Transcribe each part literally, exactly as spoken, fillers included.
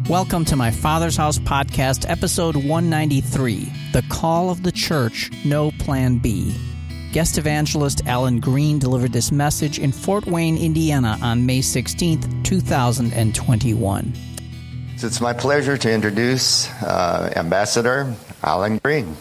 Welcome to my Father's House podcast, episode one ninety-three, The Call of the Church, No Plan B. Guest evangelist Alan Green delivered this message in Fort Wayne, Indiana on May sixteenth, two thousand twenty-one. It's my pleasure to introduce uh, Ambassador Alan Green.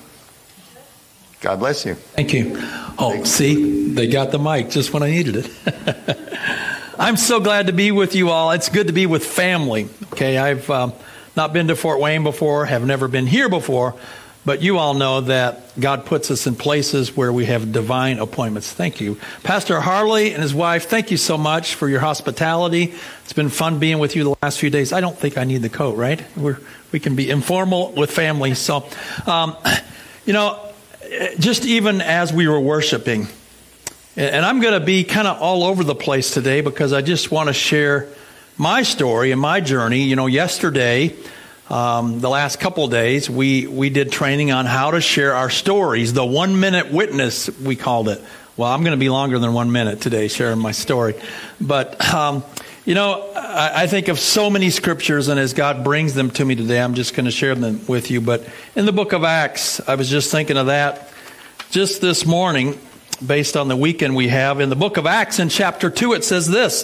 God bless you. Thank you. Oh, Thanks. See, they got the mic just when I needed it. I'm so glad to be with you all. It's good to be with family. Okay, I've um, not been to Fort Wayne before, have never been here before, but you all know that God puts us in places where we have divine appointments. Thank you. Pastor Harley and his wife, thank you so much for your hospitality. It's been fun being with you the last few days. I don't think I need the coat, right? We're, we can be informal with family. So, um, you know, just even as we were worshiping, and I'm going to be kind of all over the place today because I just want to share my story and my journey. You know, yesterday, um, the last couple of days, we, we did training on how to share our stories. The one-minute witness, we called it. Well, I'm going to be longer than one minute today sharing my story. But, um, you know, I, I think of so many scriptures, and as God brings them to me today, I'm just going to share them with you. But in the book of Acts, I was just thinking of that just this morning, based on the weekend we have. In the book of Acts, in chapter two, it says this.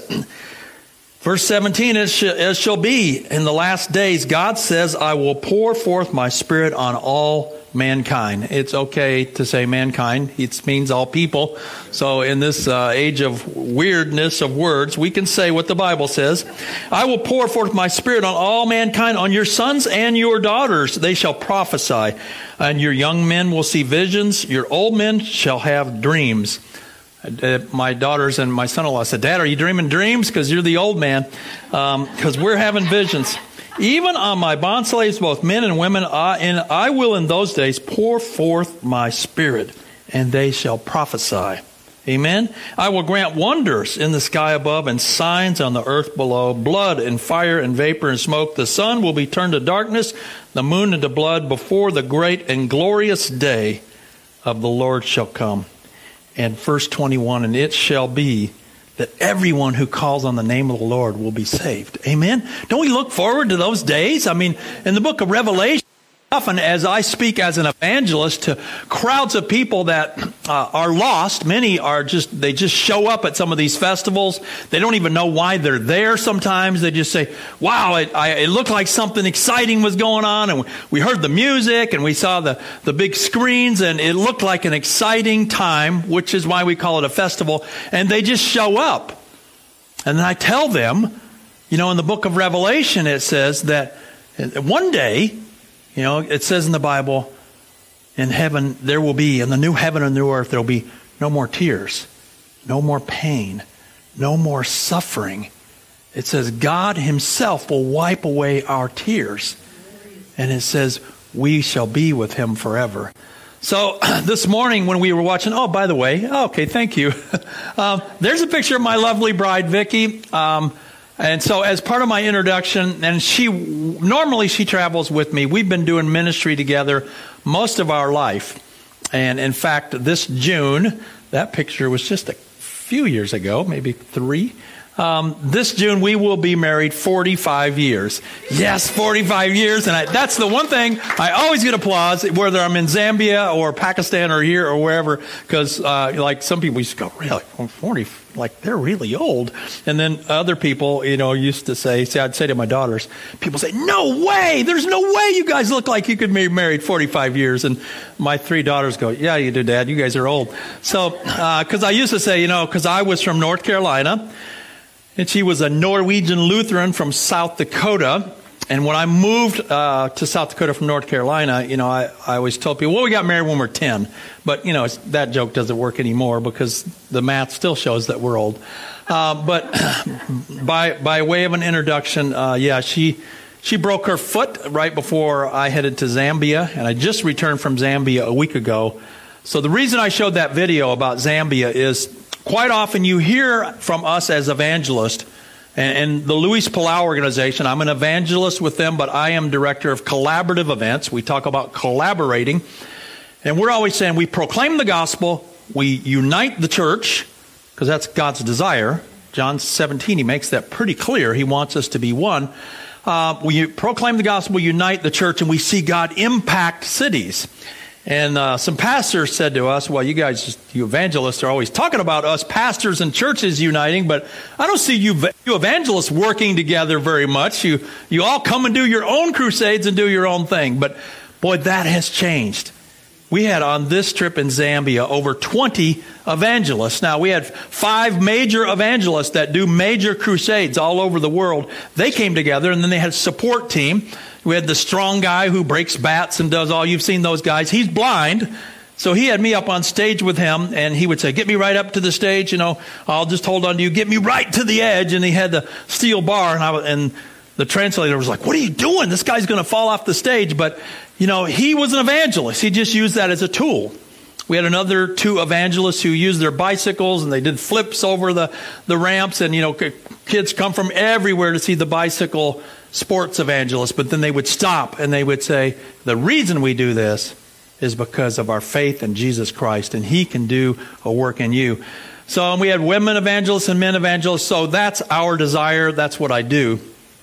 Verse seventeen, as shall, as shall be in the last days, God says, I will pour forth my spirit on all mankind. It's okay to say mankind. It means all people. So in this uh, age of weirdness of words, we can say what the Bible says. I will pour forth my spirit on all mankind, on your sons and your daughters. They shall prophesy. And your young men will see visions. Your old men shall have dreams. Uh, my daughters and my son-in-law said, Dad, are you dreaming dreams? Because you're the old man. Because um, we're having visions. Even on my bondslaves, both men and women, I, and I will in those days pour forth my spirit, and they shall prophesy. Amen. I will grant wonders in the sky above and signs on the earth below, blood and fire and vapor and smoke. The sun will be turned to darkness, the moon into blood, before the great and glorious day of the Lord shall come. And verse twenty-one, and it shall be that everyone who calls on the name of the Lord will be saved. Amen. Don't we look forward to those days? I mean, in the book of Revelation, often as I speak as an evangelist to crowds of people that uh, are lost, many are just, they just show up at some of these festivals. They don't even know why they're there sometimes. They just say, wow, it, I, it looked like something exciting was going on. And we heard the music and we saw the, the big screens and it looked like an exciting time, which is why we call it a festival. And they just show up. And then I tell them, you know, in the book of Revelation, it says that one day, you know, it says in the Bible, in heaven there will be, in the new heaven and new earth, there will be no more tears, no more pain, no more suffering. It says God himself will wipe away our tears. And it says we shall be with him forever. So this morning when we were watching, oh, by the way, oh, okay, thank you. um, there's a picture of my lovely bride, Vicki. Um, And so as part of my introduction, and she, normally she travels with me. We've been doing ministry together most of our life. And in fact, this June, that picture was just a few years ago, maybe three. Um, this June, we will be married forty-five years. Yes, forty-five years. And I, that's the one thing I always get applause, whether I'm in Zambia or Pakistan or here or wherever, because uh, like some people used to go, really, forty, like they're really old. And then other people, you know, used to say, see, I'd say to my daughters, people say, no way, there's no way you guys look like you could be married forty-five years. And my three daughters go, yeah, you do, Dad, you guys are old. So, because uh, I used to say, you know, because I was from North Carolina, and she was a Norwegian Lutheran from South Dakota. And when I moved uh, to South Dakota from North Carolina, you know, I, I always told people, well, we got married when we were ten. But, you know, it's, that joke doesn't work anymore because the math still shows that we're old. Uh, but by by way of an introduction, uh, yeah, she she broke her foot right before I headed to Zambia. And I just returned from Zambia a week ago. So the reason I showed that video about Zambia is quite often you hear from us as evangelists, and, and the Luis Palau organization, I'm an evangelist with them, but I am director of collaborative events. We talk about collaborating. And we're always saying we proclaim the gospel, we unite the church, because that's God's desire. John seventeen, he makes that pretty clear. He wants us to be one. uh, we proclaim the gospel, unite the church, and we see God impact cities. And uh, some pastors said to us, well, you guys, you evangelists are always talking about us pastors and churches uniting, but I don't see you, you evangelists working together very much. You, you all come and do your own crusades and do your own thing. But boy, that has changed. We had on this trip in Zambia over twenty evangelists. Now, we had five major evangelists that do major crusades all over the world. They came together, and then they had a support team. We had the strong guy who breaks bats and does all. You've seen those guys. He's blind. So he had me up on stage with him, and he would say, get me right up to the stage. You know, I'll just hold on to you. Get me right to the edge. And he had the steel bar, and, I, and the translator was like, what are you doing? This guy's going to fall off the stage. But, you know, he was an evangelist. He just used that as a tool. We had another two evangelists who used their bicycles, and they did flips over the, the ramps. And, you know, kids come from everywhere to see the bicycle sports evangelist. But then they would stop, and they would say, the reason we do this is because of our faith in Jesus Christ, and He can do a work in you. So we had women evangelists and men evangelists. So that's our desire. That's what I do.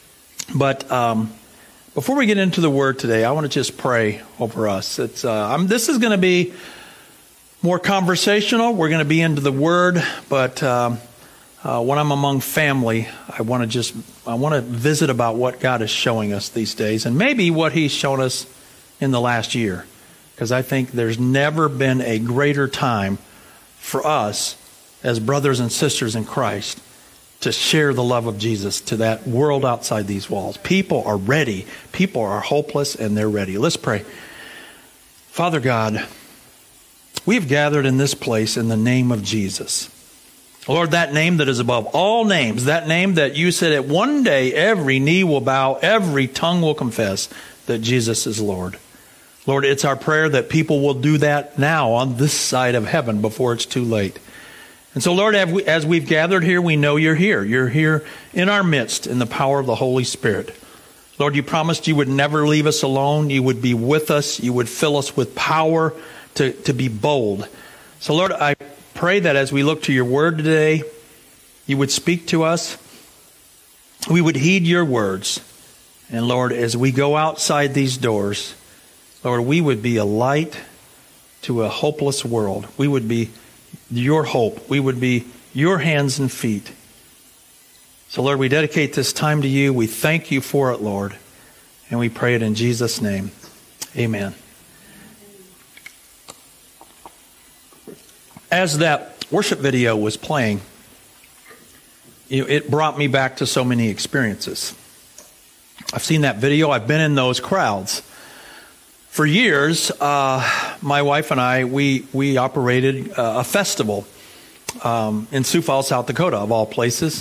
But um, before we get into the Word today, I want to just pray over us. It's uh, I'm, this is going to be more conversational. We're going to be into the Word, but um, uh, when I'm among family, I want to just I want to visit about what God is showing us these days, and maybe what He's shown us in the last year, because I think there's never been a greater time for us as brothers and sisters in Christ to share the love of Jesus to that world outside these walls. People are ready. People are hopeless, and they're ready. Let's pray. Father God, we've gathered in this place in the name of Jesus. Lord, that name that is above all names, that name that you said that one day every knee will bow, every tongue will confess that Jesus is Lord. Lord, it's our prayer that people will do that now on this side of heaven before it's too late. And so, Lord, as we've gathered here, we know you're here. You're here in our midst in the power of the Holy Spirit. Lord, you promised you would never leave us alone. You would be with us. You would fill us with power to, to be bold. So, Lord, I pray that as we look to your word today, you would speak to us. We would heed your words. And, Lord, as we go outside these doors, Lord, we would be a light to a hopeless world. We would be your hope. We would be your hands and feet. So, Lord, we dedicate this time to you. We thank you for it, Lord. And we pray it in Jesus' name. Amen. As that worship video was playing, you know, it brought me back to so many experiences. I've seen that video. I've been in those crowds. For years, uh, my wife and I, we we operated uh, a festival um, in Sioux Falls, South Dakota, of all places.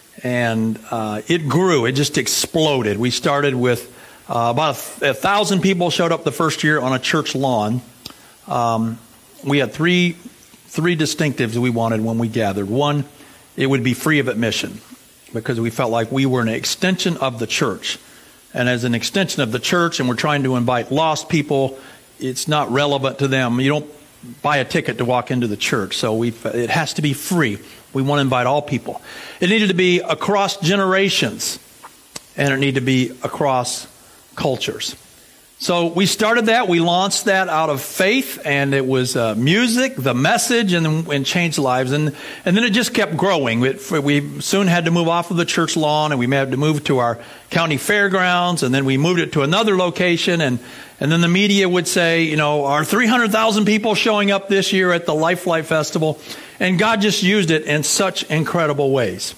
And uh, it grew. It just exploded. We started with uh, about a, th- a thousand people showed up the first year on a church lawn. Um, we had three three distinctives we wanted when we gathered. One, it would be free of admission, because we felt like we were an extension of the church. And as an extension of the church, and we're trying to invite lost people, it's not relevant to them. You don't buy a ticket to walk into the church, so we it has to be free. We want to invite all people. It needed to be across generations, and it needed to be across cultures. So we started that. We launched that out of faith, and it was uh, music, the message, and, and changed lives. And and then it just kept growing. It, we soon had to move off of the church lawn, and we had to move to our county fairgrounds, and then we moved it to another location. And, and then the media would say, you know, our three hundred thousand people showing up this year at the Life Flight Festival. And God just used it in such incredible ways.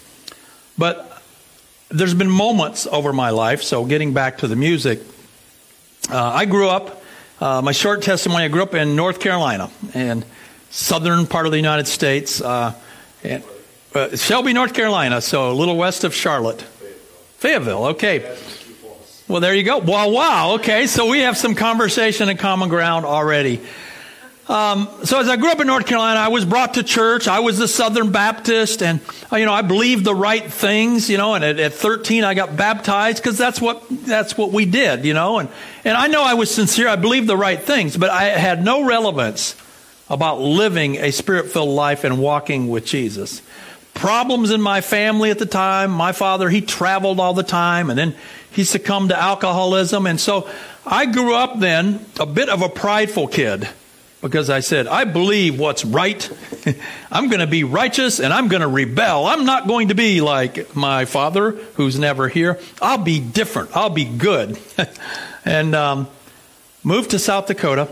But there's been moments over my life, so getting back to the music, Uh, I grew up, uh, my short testimony, I grew up in North Carolina, and southern part of the United States, uh, and, uh, Shelby, North Carolina, so a little west of Charlotte. Fayetteville, okay. Well, there you go. Wow, wow, okay, so we have some conversation and common ground already. Um, so as I grew up in North Carolina, I was brought to church. I was a Southern Baptist, and uh, you know, I believed the right things, you know. And at, at thirteen, I got baptized because that's what that's what we did, you know. And and I know I was sincere. I believed the right things, but I had no relevance about living a Spirit-filled life and walking with Jesus. Problems in my family at the time. My father, he traveled all the time, and then he succumbed to alcoholism. And so I grew up then a bit of a prideful kid because I said, I believe what's right. I'm going to be righteous and I'm going to rebel. I'm not going to be like my father who's never here. I'll be different. I'll be good. And um, moved to South Dakota.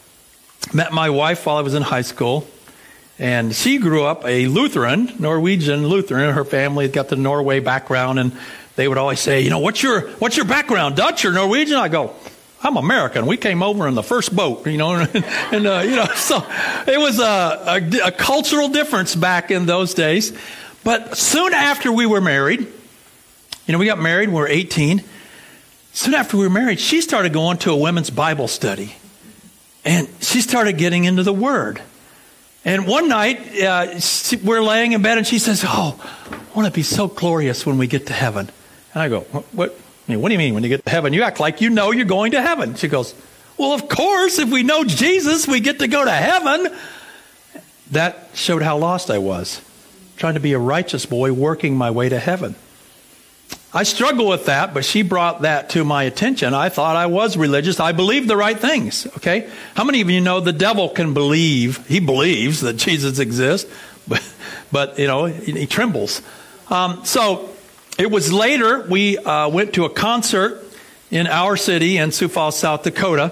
Met my wife while I was in high school. And she grew up a Lutheran, Norwegian Lutheran. Her family had got the Norway background, and they would always say, you know, what's your what's your background, Dutch or Norwegian? I go, I'm American. We came over in the first boat, you know, and, and uh, you know, so it was a, a, a cultural difference back in those days. But soon after we were married, you know, we got married when we were eighteen. Soon after we were married, she started going to a women's Bible study, and she started getting into the Word. And one night, uh, she, we're laying in bed, and she says, oh, I want to be so glorious when we get to heaven. And I go, what, what, I mean, what do you mean when you get to heaven? You act like you know you're going to heaven. She goes, well, of course, if we know Jesus, we get to go to heaven. That showed how lost I was, trying to be a righteous boy, working my way to heaven. I struggle with that, but she brought that to my attention. I thought I was religious. I believed the right things, okay? How many of you know the devil can believe, he believes that Jesus exists, but, but you know, he, he trembles. Um, so it was later we uh, went to a concert in our city in Sioux Falls, South Dakota.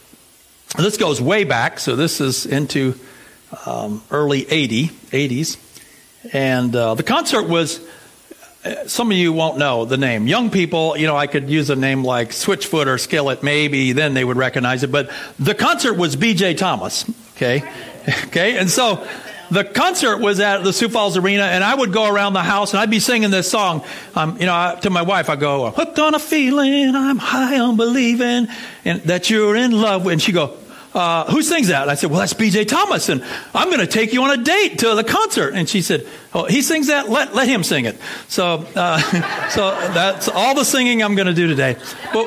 This goes way back, so this is into um, early eighties. And uh, the concert was... Some of you won't know the name. Young people, you know, I could use a name like Switchfoot or Skillet, maybe then they would recognize it. But the concert was B J Thomas, okay? Okay, and so the concert was at the Sioux Falls Arena, and I would go around the house, and I'd be singing this song. Um, you know, I, to my wife, I go, hooked on a feeling, I'm high on believing, and that you're in love. And she'd go, Uh, who sings that? And I said, well, that's B J Thomas, and I'm going to take you on a date to the concert. And she said, oh, he sings that? Let let him sing it. So uh, so that's all the singing I'm going to do today. But,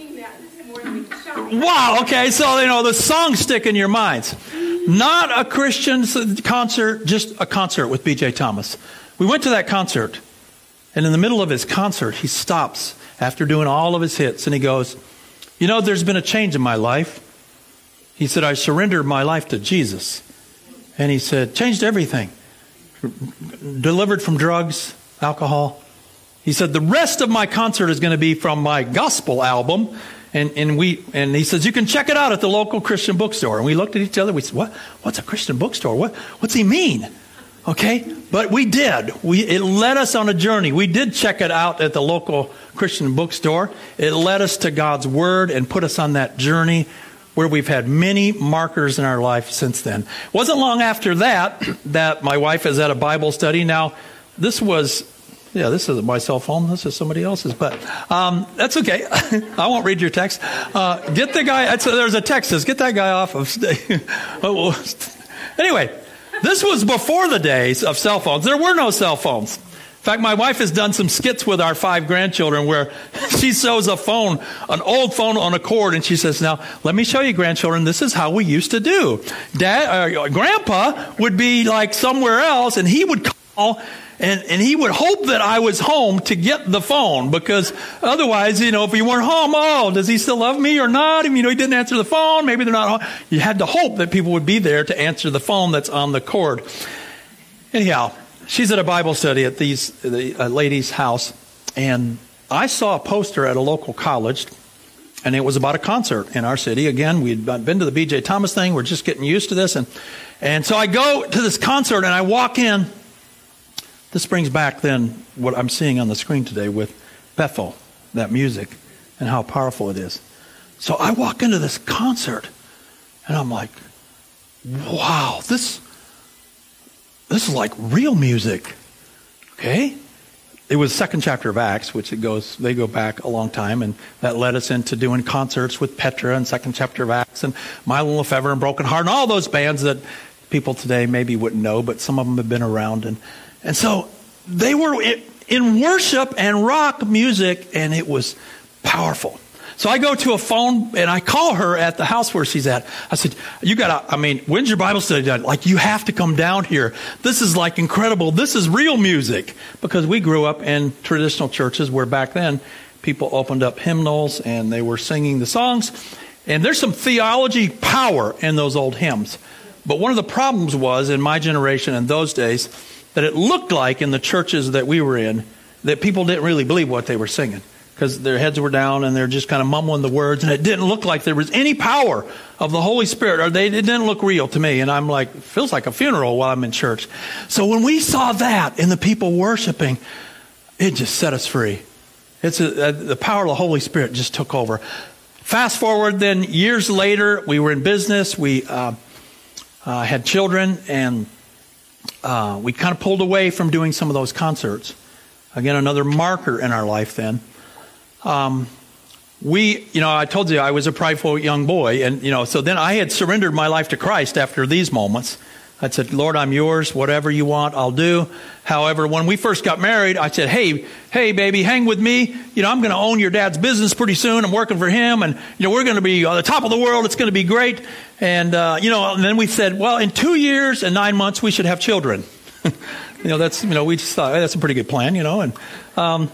wow, okay, so, you know, the songs stick in your minds. Not a Christian concert, just a concert with B J Thomas. We went to that concert, and in the middle of his concert, he stops after doing all of his hits, and he goes, you know, there's been a change in my life. He said, I surrendered my life to Jesus. And he said, changed everything. Delivered from drugs, alcohol. He said, the rest of my concert is going to be from my gospel album. And, and we and he says, you can check it out at the local Christian bookstore. And we looked at each other. We said, what? What's a Christian bookstore? What? What's he mean? Okay. But we did. We It led us on a journey. We did check it out at the local Christian bookstore. It led us to God's Word and put us on that journey where we've had many markers in our life since then. It wasn't long after that that my wife is at a Bible study. Now, this was, yeah, this isn't my cell phone. This is somebody else's, but um, that's okay. I won't read your text. Uh, get the guy, there's a text says, get that guy off of Anyway, this was before the days of cell phones. There were no cell phones. In fact, my wife has done some skits with our five grandchildren where she sews a phone, an old phone on a cord, and she says, now, let me show you, grandchildren, this is how we used to do. Dad, uh, Grandpa would be like somewhere else, and he would call, and, and he would hope that I was home to get the phone, because otherwise, you know, if you weren't home, oh, does he still love me or not? I mean, you know, he didn't answer the phone. Maybe they're not home. You had to hope that people would be there to answer the phone that's on the cord. Anyhow, she's at a Bible study at these the uh, lady's house, and I saw a poster at a local college, and it was about a concert in our city. Again, we'd been to the B J Thomas thing. We're just getting used to this. And, and so I go to this concert, and I walk in. This brings back then what I'm seeing on the screen today with Bethel, that music, and how powerful it is. So I walk into this concert, and I'm like, wow, this... This is like real music, okay? It was the second chapter of Acts, which it goes, they go back a long time, and that led us into doing concerts with Petra and second chapter of Acts, and Milo Lefevre and Broken Heart, and all those bands that people today maybe wouldn't know, but some of them have been around. And, and so they were in worship and rock music, and it was powerful. So I go to a phone, and I call her at the house where she's at. I said, you got to, I mean, when's your Bible study done? Like, you have to come down here. This is like incredible. This is real music. Because we grew up in traditional churches where back then people opened up hymnals and they were singing the songs. And there's some theology power in those old hymns. But one of the problems was, in my generation in those days, that it looked like in the churches that we were in, that people didn't really believe what they were singing. Because their heads were down and they're just kind of mumbling the words. And it didn't look like there was any power of the Holy Spirit. Or they, it didn't look real to me. And I'm like, it feels like a funeral while I'm in church. So when we saw that in the people worshiping, it just set us free. It's a, a, the power of the Holy Spirit just took over. Fast forward then, years later, we were in business. We uh, uh, had children. And uh, we kind of pulled away from doing some of those concerts. Again, another marker in our life then. Um, we, you know, I told you I was a prideful young boy. And, you know, so then I had surrendered my life to Christ after these moments. I said, Lord, I'm yours. Whatever you want, I'll do. However, when we first got married, I said, hey, hey, baby, hang with me. You know, I'm going to own your dad's business pretty soon. I'm working for him. And, you know, we're going to be on the top of the world. It's going to be great. And, uh, you know, and then we said, well, in two years and nine months, we should have children. you know, that's, you know, we just thought, hey, that's a pretty good plan, you know. And, um,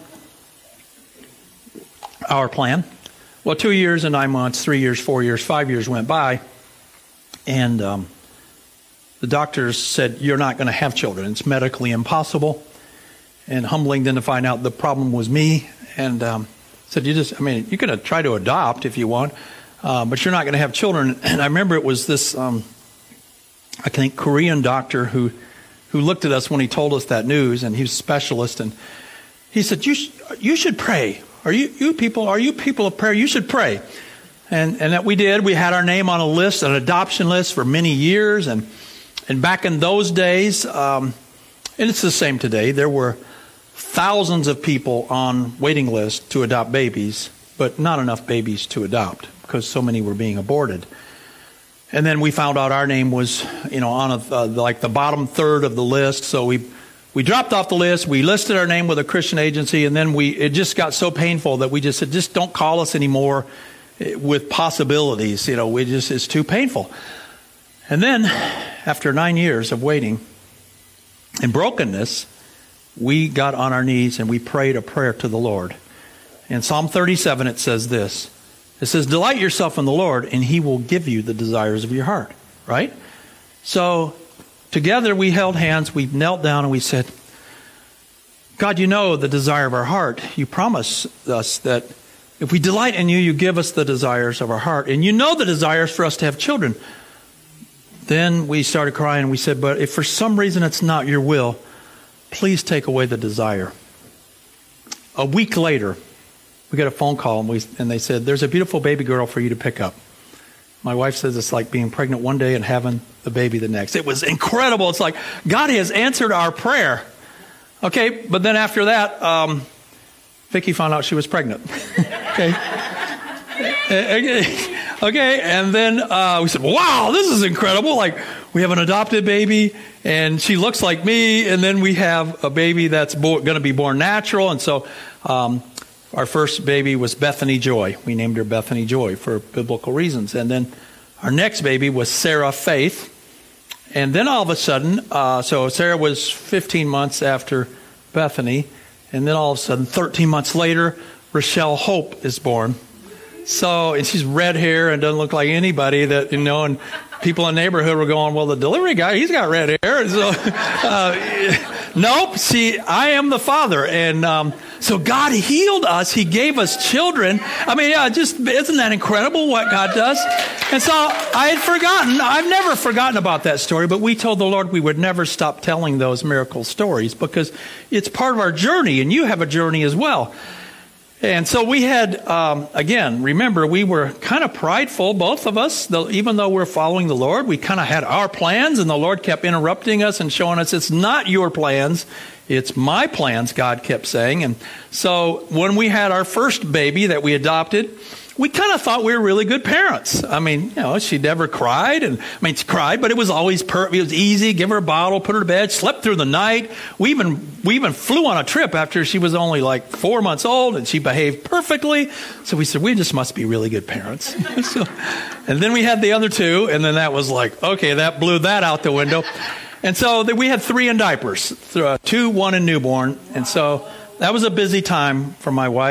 our plan. Well, two years and nine months, three years, four years, five years went by. And, um, the doctors said, you're not going to have children. It's medically impossible. And humbling then to find out the problem was me. And um, said, you just, I mean, you can try to adopt if you want, uh, but you're not going to have children. And I remember it was this, um, I think, Korean doctor who who looked at us when he told us that news, and he was a specialist. And he said, you, sh- you should pray. Are you, you people, are you people of prayer? You should pray. And, and that we did. We had our name on a list, an adoption list for many years. And And back in those days, um, and it's the same today, there were thousands of people on waiting lists to adopt babies, but not enough babies to adopt because so many were being aborted. And then we found out our name was, you know, on a, uh, like the bottom third of the list. So we we dropped off the list. We listed our name with a Christian agency, and then we it just got so painful that we just said, just don't call us anymore with possibilities. You know, we just it's too painful. And then, after nine years of waiting and brokenness, we got on our knees and we prayed a prayer to the Lord. In Psalm thirty-seven, it says this. It says, delight yourself in the Lord, and He will give you the desires of your heart. Right? So, together we held hands, we knelt down, and we said, God, you know the desire of our heart. You promise us that if we delight in you, you give us the desires of our heart. And you know the desires for us to have children. Then we started crying and we said, but if for some reason it's not your will, please take away the desire. A week later, we got a phone call and, we, and they said, there's a beautiful baby girl for you to pick up. My wife says it's like being pregnant one day and having the baby the next. It was incredible. It's like God has answered our prayer. Okay, but then after that, um, Vicki found out she was pregnant. okay. okay. Okay, and then uh, we said, wow, this is incredible. Like, we have an adopted baby, and she looks like me, and then we have a baby that's bo- going to be born natural. And so um, our first baby was Bethany Joy. We named her Bethany Joy for biblical reasons. And then our next baby was Sarah Faith. And then all of a sudden, uh, so Sarah was fifteen months after Bethany, and then all of a sudden, thirteen months later, Rochelle Hope is born. So, and she's red hair and doesn't look like anybody that, you know, and people in the neighborhood were going, well, the delivery guy, he's got red hair. And so, uh, nope, see, I am the father. And um, so God healed us. He gave us children. I mean, yeah, just, isn't that incredible what God does? And so I had forgotten, I've never forgotten about that story, but we told the Lord we would never stop telling those miracle stories because it's part of our journey, and you have a journey as well. And so we had, um, again, remember, we were kind of prideful, both of us, though, even though we're following the Lord. We kind of had our plans, and the Lord kept interrupting us and showing us it's not your plans, it's my plans, God kept saying. And so when we had our first baby that we adopted, we kind of thought we were really good parents. I mean, you know, she never cried, and I mean, she cried, but it was always per- it was easy. Give her a bottle, put her to bed, slept through the night. We even we even flew on a trip after she was only like four months old, and she behaved perfectly. So we said, we just must be really good parents. so, and then we had the other two, and then that was like, okay, that blew that out the window. And so we had three in diapers, two, one in newborn, and so that was a busy time for my wife.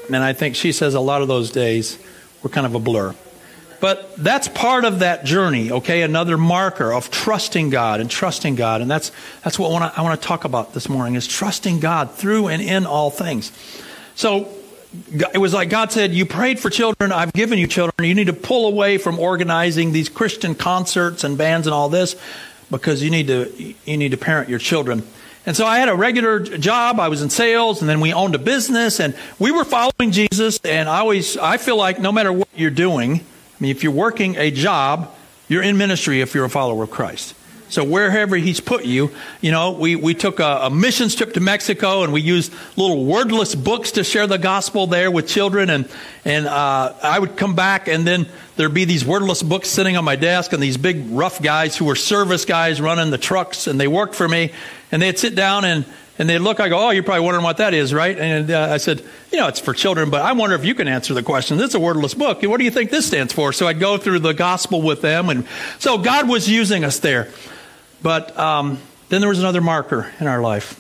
And I think she says a lot of those days were kind of a blur. But that's part of that journey, okay? Another marker of trusting God and trusting God. And that's that's what I want to I want to talk about this morning, is trusting God through and in all things. So it was like God said, you prayed for children, I've given you children. You need to pull away from organizing these Christian concerts and bands and all this, because you need to you need to parent your children. And so I had a regular job. I was in sales, and then we owned a business, and we were following Jesus. And I always I feel like no matter what you're doing, I mean, if you're working a job, you're in ministry if you're a follower of Christ. So wherever he's put you, you know, we, we took a, a missions trip to Mexico, and we used little wordless books to share the gospel there with children. And, and uh, I would come back, and then there'd be these wordless books sitting on my desk, and these big rough guys who were service guys running the trucks, and they worked for me. And they'd sit down and And they'd look, I go, oh, you're probably wondering what that is, right? And uh, I said, you know, it's for children, but I wonder if you can answer the question. This is a wordless book. What do you think this stands for? So I'd go through the gospel with them. And so God was using us there. But um, then there was another marker in our life.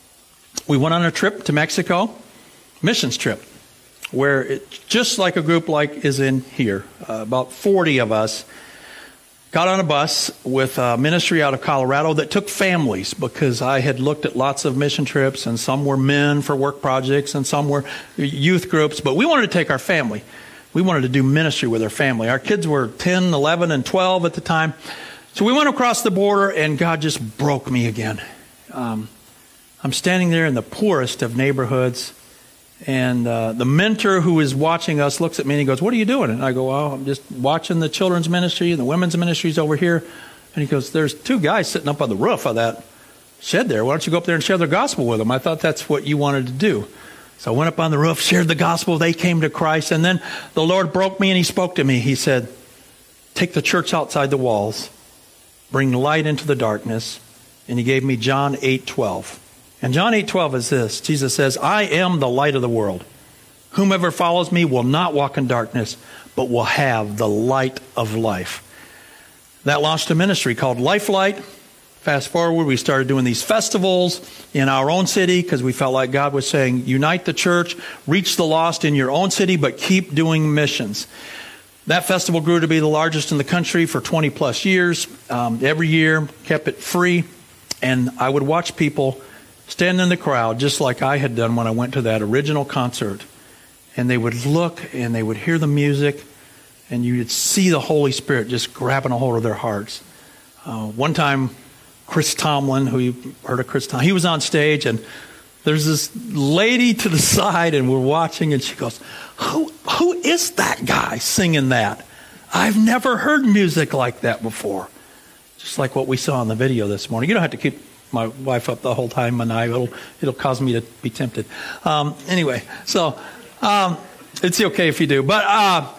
We went on a trip to Mexico, missions trip, where it, just like a group like is in here, uh, about forty of us, got on a bus with a ministry out of Colorado that took families, because I had looked at lots of mission trips, and some were men for work projects and some were youth groups, but we wanted to take our family. We wanted to do ministry with our family. Our kids were ten, eleven, and twelve at the time. So we went across the border, and God just broke me again. Um, I'm standing there in the poorest of neighborhoods, and uh, the mentor who is watching us looks at me and he goes, what are you doing? And I go, well, I'm just watching the children's ministry and the women's ministries over here. And he goes, there's two guys sitting up on the roof of that shed there. Why don't you go up there and share the gospel with them? I thought that's what you wanted to do. So I went up on the roof, shared the gospel. They came to Christ. And then the Lord broke me and he spoke to me. He said, take the church outside the walls, bring light into the darkness. And he gave me John eight twelve. And John eight twelve is this. Jesus says, I am the light of the world. Whomever follows me will not walk in darkness, but will have the light of life. That launched a ministry called Lifelight. Fast forward, we started doing these festivals in our own city, because we felt like God was saying, unite the church, reach the lost in your own city, but keep doing missions. That festival grew to be the largest in the country for twenty plus years. Um, every year, kept it free. And I would watch people stand in the crowd, just like I had done when I went to that original concert. And they would look and they would hear the music, and you would see the Holy Spirit just grabbing a hold of their hearts. Uh, one time, Chris Tomlin, who you heard of Chris Tomlin, he was on stage, and there's this lady to the side, and we're watching, and she goes, who, who is that guy singing that? I've never heard music like that before. Just like what we saw in the video this morning. You don't have to keep my wife up the whole time, and I it'll it'll cause me to be tempted. Um, anyway, so um, it's okay if you do. But uh,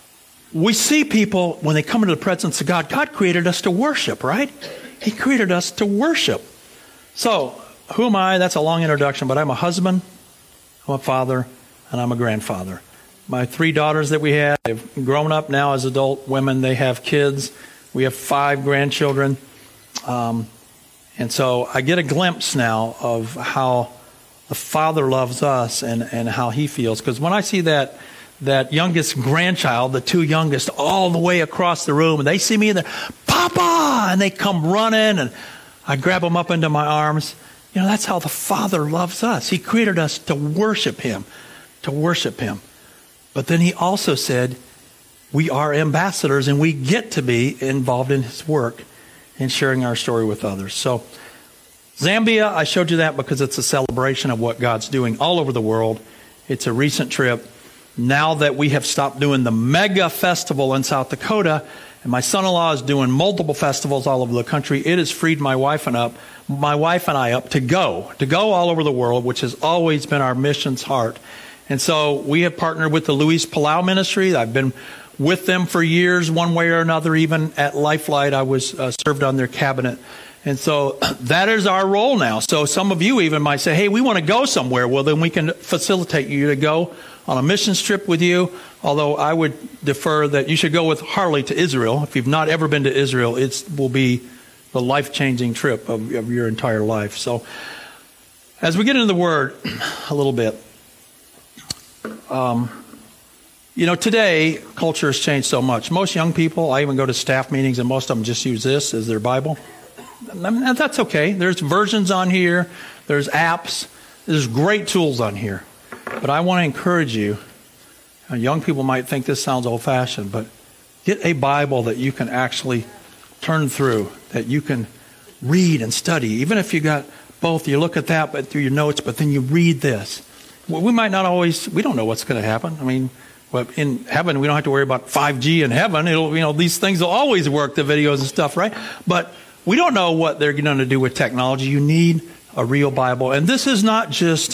we see people when they come into the presence of God. God created us to worship, right? He created us to worship. So who am I? That's a long introduction, but I'm a husband, I'm a father, and I'm a grandfather. My three daughters that we had have grown up now as adult women. They have kids. We have five grandchildren. Um, And so I get a glimpse now of how the Father loves us and, and how He feels. Because when I see that that youngest grandchild, the two youngest, all the way across the room, and they see me and they're, Papa! And they come running, and I grab them up into my arms. You know, that's how the Father loves us. He created us to worship Him, to worship Him. But then He also said we are ambassadors, and we get to be involved in His work and sharing our story with others. So Zambia, I showed you that because it's a celebration of what God's doing all over the world. It's a recent trip. Now that we have stopped doing the mega festival in South Dakota, and my son-in-law is doing multiple festivals all over the country, it has freed my wife and up, my wife and I up to go, to go all over the world, which has always been our mission's heart. And so we have partnered with the Luis Palau Ministry. I've been with them for years, one way or another. Even at Lifelight, I was uh, served on their cabinet. And so that is our role now. So some of you even might say, hey, we want to go somewhere. Well, then we can facilitate you to go on a missions trip with you. Although I would defer that you should go with Harley to Israel. If you've not ever been to Israel, it will be the life-changing trip of, of your entire life. So as we get into the Word a little bit, Um, you know, today, culture has changed so much. Most young people, I even go to staff meetings, and most of them just use this as their Bible. I mean, that's okay. There's versions on here. There's apps. There's great tools on here. But I want to encourage you, uh, young people might think this sounds old-fashioned, but get a Bible that you can actually turn through, that you can read and study. Even if you got both, you look at that but through your notes, but then you read this. Well, we might not always, we don't know what's going to happen. I mean, well, in heaven, we don't have to worry about five G in heaven. It'll, you know, these things will always work, the videos and stuff, right? But we don't know what they're going to do with technology. You need a real Bible. And this is not just,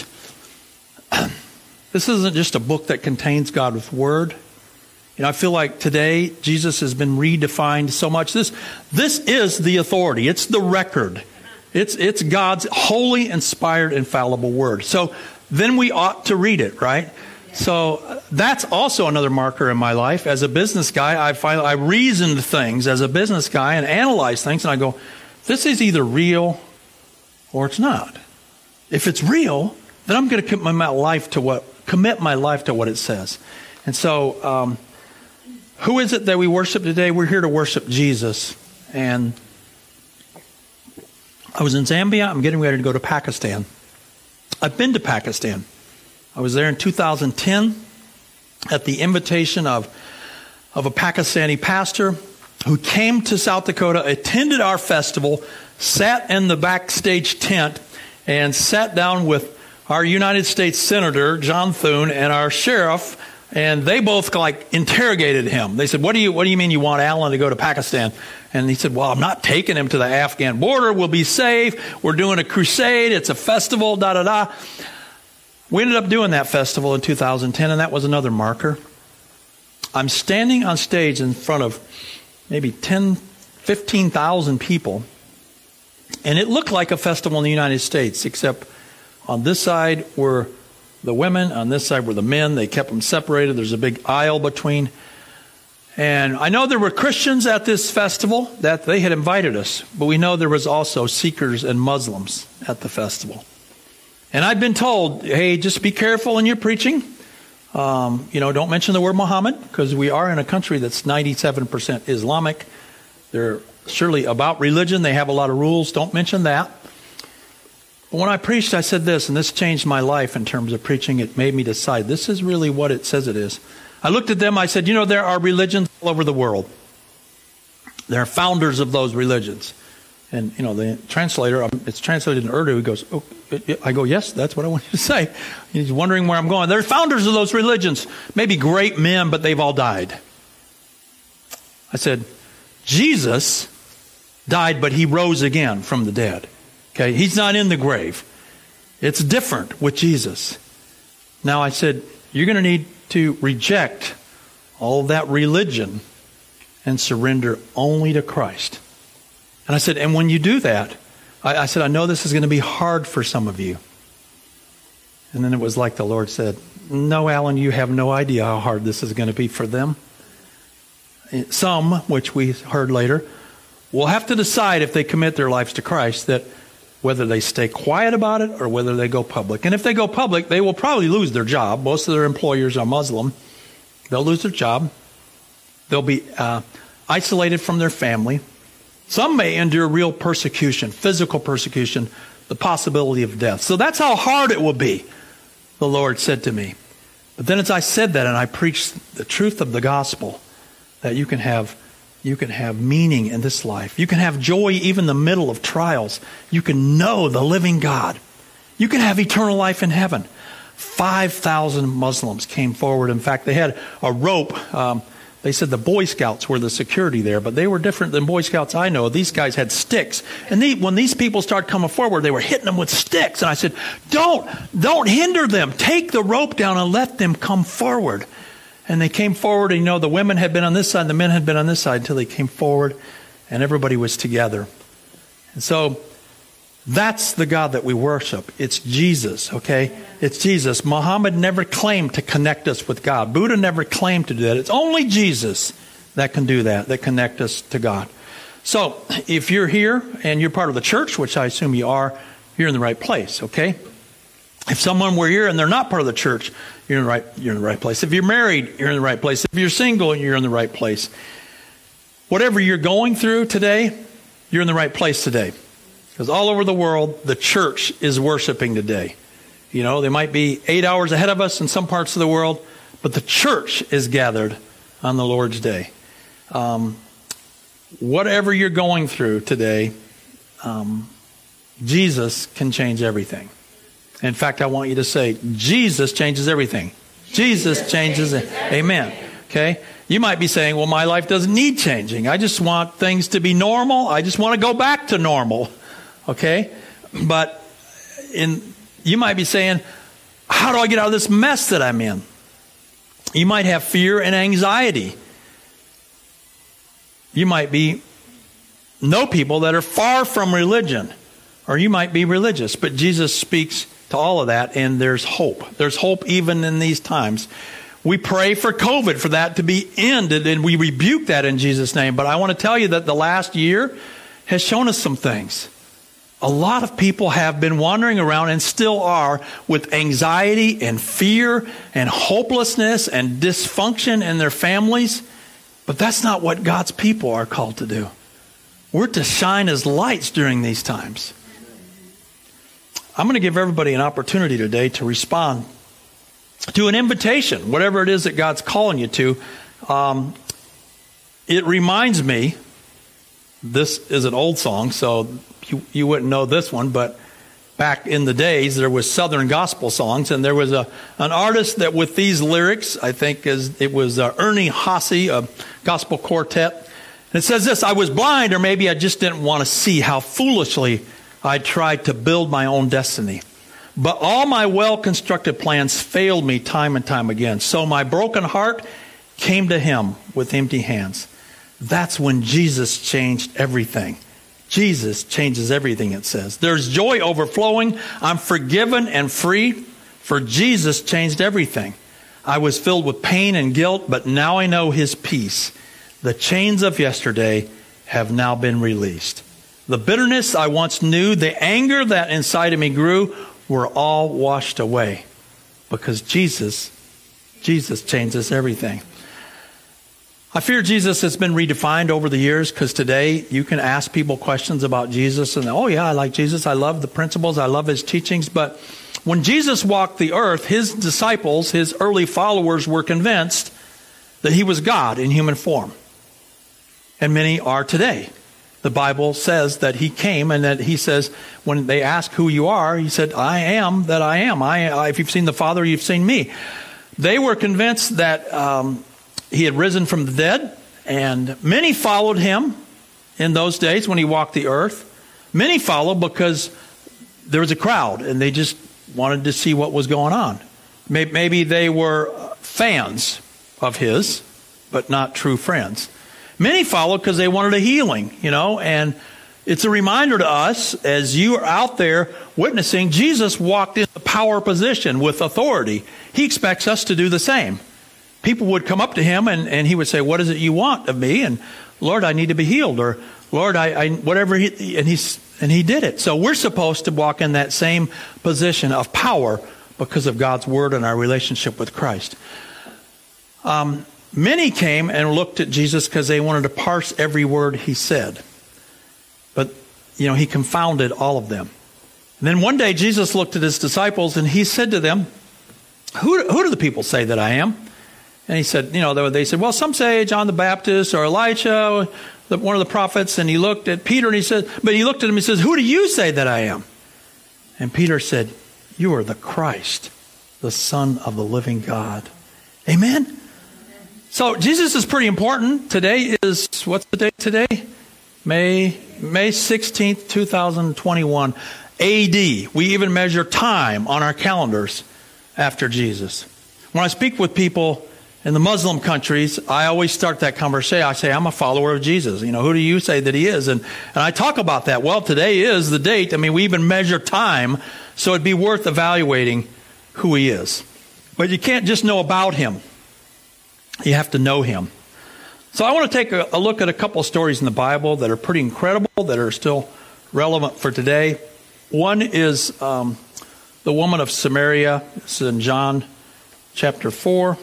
this isn't just a book that contains God's Word. You know, I feel like today Jesus has been redefined so much. This, this is the authority. It's the record. It's, it's God's holy, inspired, infallible Word. So then we ought to read it, right? So that's also another marker in my life. As a business guy, I finally, I reasoned things as a business guy and analyzed things, and I go, this is either real or it's not. If it's real, then I'm going to commit my life to what commit my life to what it says. And so, um, who is it that we worship today? We're here to worship Jesus. And I was in Zambia. I'm getting ready to go to Pakistan. I've been to Pakistan. I was there in two thousand ten at the invitation of, of a Pakistani pastor who came to South Dakota, attended our festival, sat in the backstage tent, and sat down with our United States Senator, John Thune, and our sheriff, and they both like interrogated him. They said, what do you what do you mean you want Alan to go to Pakistan? And he said, well, I'm not taking him to the Afghan border. We'll be safe. We're doing a crusade. It's a festival, da-da-da. We ended up doing that festival in two thousand ten, and that was another marker. I'm standing on stage in front of maybe ten, fifteen thousand people, and it looked like a festival in the United States, except on this side were the women, on this side were the men. They kept them separated. There's a big aisle between. And I know there were Christians at this festival that they had invited us, but we know there was also Sikhs and Muslims at the festival. And I've been told, hey, just be careful in your preaching. Um, you know, don't mention the word Muhammad, because we are in a country that's ninety-seven percent Islamic. They're surely about religion. They have a lot of rules. Don't mention that. But when I preached, I said this, and this changed my life in terms of preaching. It made me decide this is really what it says it is. I looked at them. I said, you know, there are religions all over the world. There are founders of those religions. And, you know, the translator, it's translated in Urdu, he goes, oh, I go, yes, that's what I want you to say. He's wondering where I'm going. They're founders of those religions. Maybe great men, but they've all died. I said, Jesus died, but he rose again from the dead. Okay, he's not in the grave. It's different with Jesus. Now I said, you're going to need to reject all that religion and surrender only to Christ. And I said, and when you do that, I, I said, I know this is going to be hard for some of you. And then it was like the Lord said, no, Alan, you have no idea how hard this is going to be for them. Some, which we heard later, will have to decide if they commit their lives to Christ, that whether they stay quiet about it or whether they go public. And if they go public, they will probably lose their job. Most of their employers are Muslim. They'll lose their job. They'll be uh, isolated from their family. Some may endure real persecution, physical persecution, the possibility of death. So that's how hard it will be, the Lord said to me. But then as I said that and I preached the truth of the gospel, that you can have you can have meaning in this life. You can have joy even in the middle of trials. You can know the living God. You can have eternal life in heaven. five thousand Muslims came forward. In fact, they had a rope. Um, They said the Boy Scouts were the security there, but they were different than Boy Scouts I know. These guys had sticks. And they, when these people started coming forward, they were hitting them with sticks. And I said, don't, don't hinder them. Take the rope down and let them come forward. And they came forward, and you know, the women had been on this side, and the men had been on this side until they came forward, and everybody was together. And so that's the God that we worship. It's Jesus, okay? It's Jesus. Muhammad never claimed to connect us with God. Buddha never claimed to do that. It's only Jesus that can do that, that connect us to God. So if you're here and you're part of the church, which I assume you are, you're in the right place, okay? If someone were here and they're not part of the church, you're in the right, you're in the right place. If you're married, you're in the right place. If you're single, you're in the right place. Whatever you're going through today, you're in the right place today. Because all over the world, the church is worshiping today. You know, they might be eight hours ahead of us in some parts of the world, but the church is gathered on the Lord's day. Um, whatever you're going through today, um, Jesus can change everything. In fact, I want you to say, Jesus changes everything. Jesus changes it. Amen. Okay? You might be saying, well, my life doesn't need changing. I just want things to be normal. I just want to go back to normal. Okay? But in you might be saying, how do I get out of this mess that I'm in? You might have fear and anxiety. You might be know people that are far from religion, or you might be religious. But Jesus speaks to all of that, and there's hope. There's hope even in these times. We pray for COVID, for that to be ended, and we rebuke that in Jesus' name. But I want to tell you that the last year has shown us some things. A lot of people have been wandering around and still are with anxiety and fear and hopelessness and dysfunction in their families. But that's not what God's people are called to do. We're to shine as lights during these times. I'm going to give everybody an opportunity today to respond to an invitation, whatever it is that God's calling you to. Um, it reminds me, this is an old song, so you, you wouldn't know this one, but back in the days, there was Southern gospel songs, and there was a an artist that with these lyrics, I think is it was uh, Ernie Haase, a gospel quartet. And it says this: I was blind, or maybe I just didn't want to see how foolishly I tried to build my own destiny. But all my well-constructed plans failed me time and time again. So my broken heart came to him with empty hands. That's when Jesus changed everything. Jesus changes everything, it says. There's joy overflowing. I'm forgiven and free, for Jesus changed everything. I was filled with pain and guilt, but now I know his peace. The chains of yesterday have now been released. The bitterness I once knew, the anger that inside of me grew, were all washed away. Because Jesus, Jesus changes everything. I fear Jesus has been redefined over the years, because today you can ask people questions about Jesus and, oh yeah, I like Jesus. I love the principles. I love his teachings. But when Jesus walked the earth, his disciples, his early followers were convinced that he was God in human form. And many are today. The Bible says that he came, and that he says, when they ask who you are, he said, I am that I am. I, I if you've seen the Father, you've seen me. They were convinced that um, he had risen from the dead, and many followed him in those days when he walked the earth. Many followed because there was a crowd, and they just wanted to see what was going on. Maybe they were fans of his, but not true friends. Many followed because they wanted a healing, you know, and it's a reminder to us as you are out there witnessing, Jesus walked in a power position with authority. He expects us to do the same. People would come up to him and, and he would say, what is it you want of me? And Lord, I need to be healed, or Lord, I, I whatever. He, and he's and he did it. So we're supposed to walk in that same position of power because of God's word and our relationship with Christ. Um. Many came and looked at Jesus because they wanted to parse every word he said. But, you know, he confounded all of them. And then one day Jesus looked at his disciples and he said to them, who, who do the people say that I am? And he said, you know, they said, well, some say John the Baptist or Elijah, one of the prophets. And he looked at Peter and he said, but he looked at him and he says, who do you say that I am? And Peter said, you are the Christ, the Son of the living God. Amen? So Jesus is pretty important. Today is, what's the date today? May May sixteenth, two thousand twenty-one, A D. We even measure time on our calendars after Jesus. When I speak with people in the Muslim countries, I always start that conversation. I say, I'm a follower of Jesus. You know, who do you say that he is? And, and I talk about that. Well, today is the date. I mean, we even measure time, so it'd be worth evaluating who he is. But you can't just know about him. You have to know him. So I want to take a, a look at a couple of stories in the Bible that are pretty incredible, that are still relevant for today. One is um, the woman of Samaria. This is in John chapter four.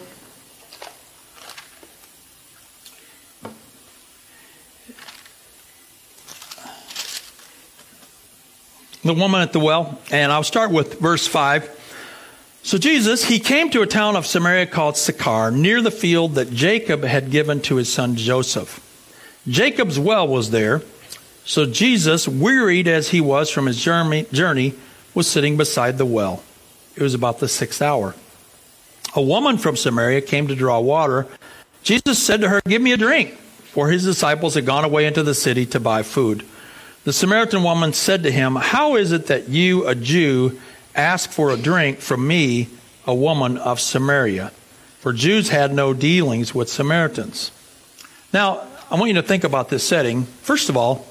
The woman at the well, and I'll start with verse five. So Jesus, he came to a town of Samaria called Sychar, near the field that Jacob had given to his son Joseph. Jacob's well was there, so Jesus, wearied as he was from his journey, was sitting beside the well. It was about the sixth hour. A woman from Samaria came to draw water. Jesus said to her, "Give me a drink," for his disciples had gone away into the city to buy food. The Samaritan woman said to him, "How is it that you, a Jew, ask for a drink from me, a woman of Samaria?" For Jews had no dealings with Samaritans. Now, I want you to think about this setting. First of all,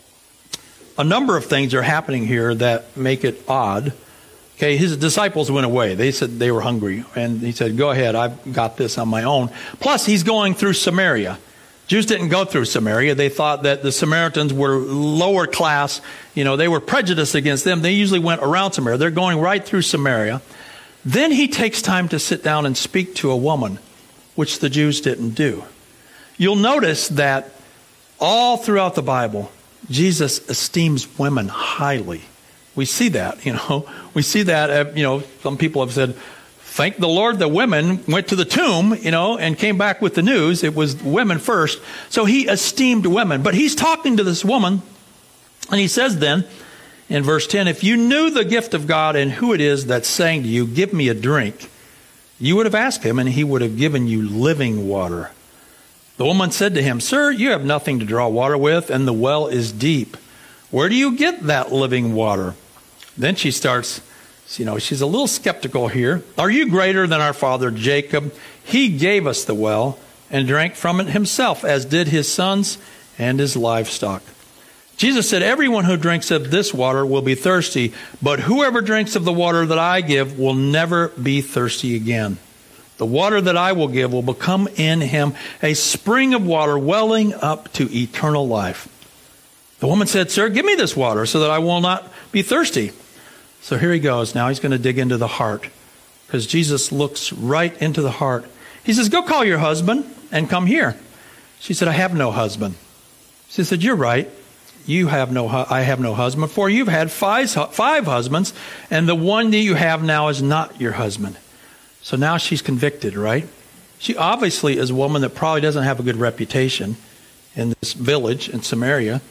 a number of things are happening here that make it odd. Okay, his disciples went away. They said they were hungry. And he said, "Go ahead, I've got this on my own." Plus, he's going through Samaria. Jews didn't go through Samaria. They thought that the Samaritans were lower class. You know, they were prejudiced against them. They usually went around Samaria. They're going right through Samaria. Then he takes time to sit down and speak to a woman, which the Jews didn't do. You'll notice that all throughout the Bible, Jesus esteems women highly. We see that, you know. We see that, uh, you know, some people have said, thank the Lord the women went to the tomb, you know, and came back with the news. It was women first. So he esteemed women. But he's talking to this woman, and he says then, in verse ten, "If you knew the gift of God and who it is that's saying to you, 'Give me a drink,' you would have asked him, and he would have given you living water." The woman said to him, "Sir, you have nothing to draw water with, and the well is deep. Where do you get that living water?" Then she starts, you know, she's a little skeptical here. "Are you greater than our father Jacob? He gave us the well and drank from it himself, as did his sons and his livestock." Jesus said, "Everyone who drinks of this water will be thirsty, but whoever drinks of the water that I give will never be thirsty again. The water that I will give will become in him a spring of water welling up to eternal life." The woman said, "Sir, give me this water so that I will not be thirsty." So here he goes. Now he's going to dig into the heart, because Jesus looks right into the heart. He says, "Go call your husband and come here." She said, "I have no husband." She said, "You're right. You have no. Hu- I have no husband. For you've had five, five husbands, and the one that you have now is not your husband." So now she's convicted, right? She obviously is a woman that probably doesn't have a good reputation in this village in Samaria.